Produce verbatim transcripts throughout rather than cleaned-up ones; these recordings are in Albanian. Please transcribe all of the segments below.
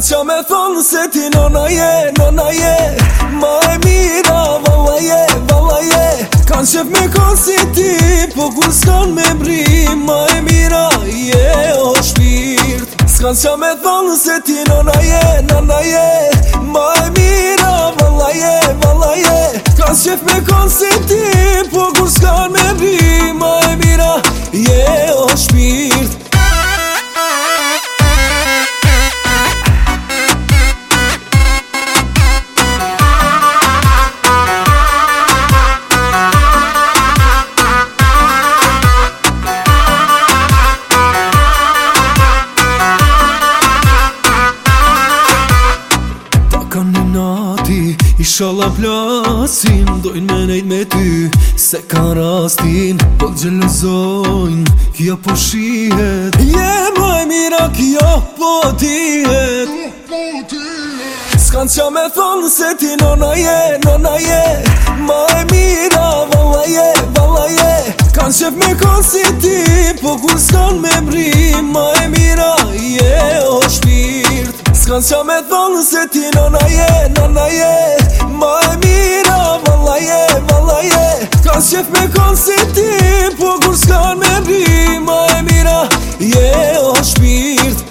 qa me thonë se ti nona je, nona je ma e mira, valla je, valla je Kan qef me kon si ti, po kur s'kan me brim Ma e mira je o shpirt S'kan qa me thonë se ti nona je, nona je ma e mira, valla je, valla je Kan qef me kon si ti, po kur s'kan me brim Ma e mira je o shpirt Inshallah plasin, dojnë me nejt me ty Se ka rastin, po t'gjelozojnë Kjo po shihet Je ma e mira, kjo po tihet S'kan qa me thonë se ti nona je, nona je Ma e mira, valla je, valla je Kan qef me kon si ti, po kur s'kan me brim Ma e mira je o shpirt S'kan qa me thonë se ti nona je, nona je Ma e mira, valla je, valla je Kan qef me kon si ti, po kur s'kan me brim Ma e mira je o shpirt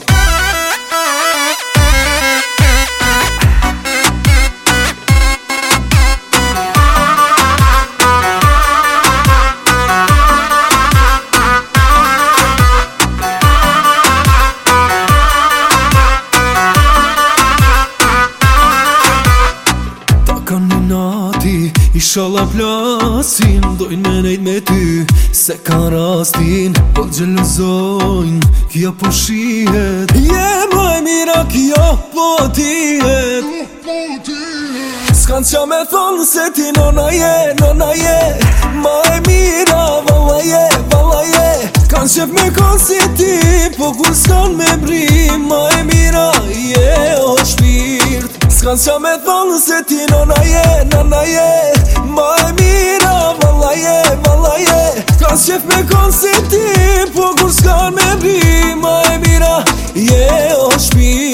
Inshallah plasin, dojnë me nejt me ty Se ka rastin, po t'gjelozojnë Kjo po shihet Je ma e mira, kjo po tihet S'kan qa me thonë se ti nona je, nona je Ma e mira, valla je, valla je Kan qef me kon si ti, po kur s'kan me brim Ma e mira je o shpirt S'kan qa me thonë se ti nona je, nona je Ma e mira, valla je, valla je Kan qef me kon si ti, po kur s'kan me brim Ma e mira je o shpirt